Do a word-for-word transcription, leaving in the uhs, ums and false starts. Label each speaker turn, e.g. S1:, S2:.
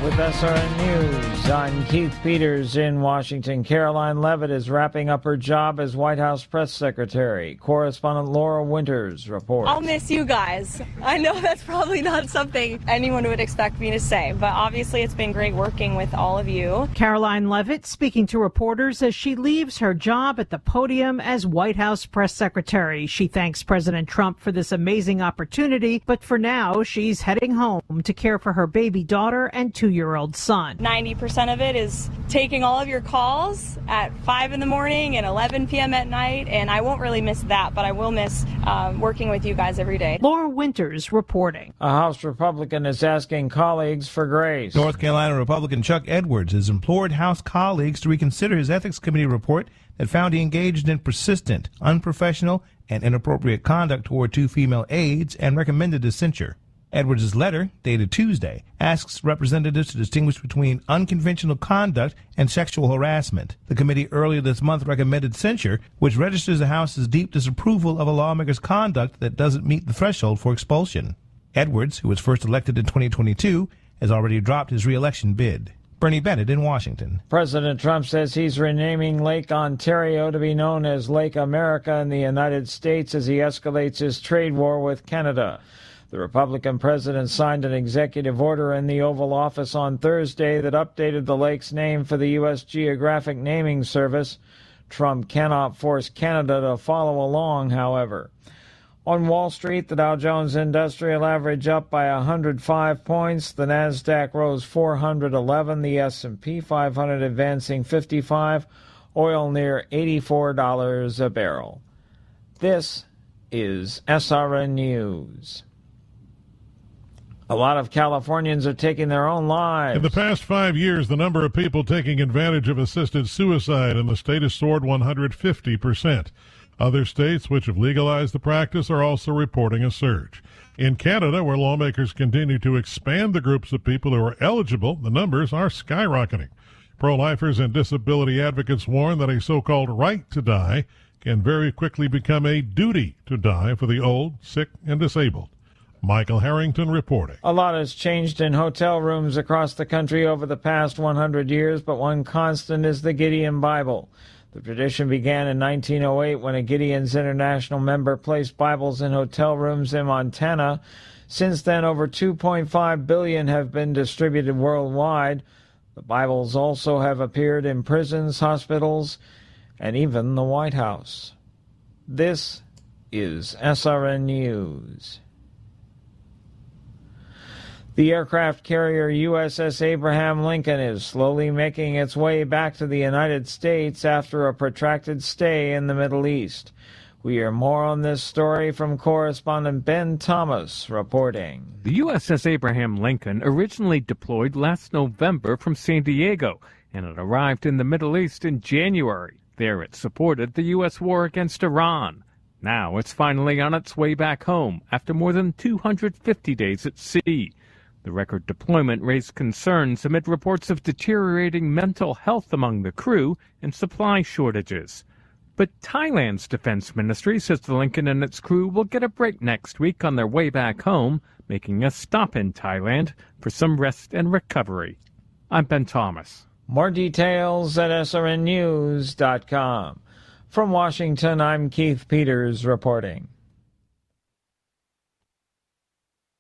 S1: With S R N News, I'm Keith Peters in Washington. Caroline Leavitt is wrapping up her job as White House press secretary. Correspondent Laura Winters reports.
S2: I'll miss you guys. I know that's probably not something anyone would expect me to say, but obviously it's been great working with all of you.
S3: Caroline Leavitt speaking to reporters as she leaves her job at the podium as White House press secretary. She thanks President Trump for this amazing opportunity, but for now, she's heading home to care for her baby daughter and two-year-old son.
S2: ninety percent of it is taking all of your calls at five in the morning and eleven p.m. at night, and I won't really miss that, but I will miss um, working with you guys every day.
S3: Laura Winters reporting.
S1: A House Republican is asking colleagues for grace.
S4: North Carolina Republican Chuck Edwards has implored House colleagues to reconsider his Ethics Committee report that found he engaged in persistent, unprofessional, and inappropriate conduct toward two female aides and recommended his censure. Edwards' letter, dated Tuesday, asks representatives to distinguish between unconventional conduct and sexual harassment. The committee earlier this month recommended censure, which registers the House's deep disapproval of a lawmaker's conduct that doesn't meet the threshold for expulsion. Edwards, who was first elected in twenty twenty-two, has already dropped his re-election bid. Bernie Bennett in Washington.
S1: President Trump says he's renaming Lake Ontario to be known as Lake America in the United States as he escalates his trade war with Canada. The Republican president signed an executive order in the Oval Office on Thursday that updated the lake's name for the U S Geographic Naming Service. Trump cannot force Canada to follow along, however. On Wall Street, the Dow Jones Industrial Average up by one hundred five points. The Nasdaq rose four hundred eleven. The S and P five hundred advancing fifty-five. Oil near eighty-four dollars a barrel. This is S R N News. A lot of Californians are taking their own lives.
S5: In the past five years, the number of people taking advantage of assisted suicide in the state has soared one hundred fifty percent. Other states which have legalized the practice are also reporting a surge. In Canada, where lawmakers continue to expand the groups of people who are eligible, the numbers are skyrocketing. Pro-lifers and disability advocates warn that a so-called right to die can very quickly become a duty to die for the old, sick, and disabled. Michael Harrington reporting.
S1: A lot has changed in hotel rooms across the country over the past one hundred years, but one constant is the Gideon Bible. The tradition began in nineteen oh eight when a Gideon's International member placed Bibles in hotel rooms in Montana. Since then, over two point five billion have been distributed worldwide. The Bibles also have appeared in prisons, hospitals, and even the White House. This is S R N News. The aircraft carrier U S S Abraham Lincoln is slowly making its way back to the United States after a protracted stay in the Middle East. We hear more on this story from correspondent Ben Thomas reporting.
S6: The U S S Abraham Lincoln originally deployed last November from San Diego, and it arrived in the Middle East in January. There it supported the U S war against Iran. Now it's finally on its way back home after more than two hundred fifty days at sea. The record deployment raised concerns amid reports of deteriorating mental health among the crew and supply shortages. But Thailand's defense ministry says the Lincoln and its crew will get a break next week on their way back home, making a stop in Thailand for some rest and recovery. I'm Ben Thomas.
S1: More details at S R N news dot com. From Washington, I'm Keith Peters reporting.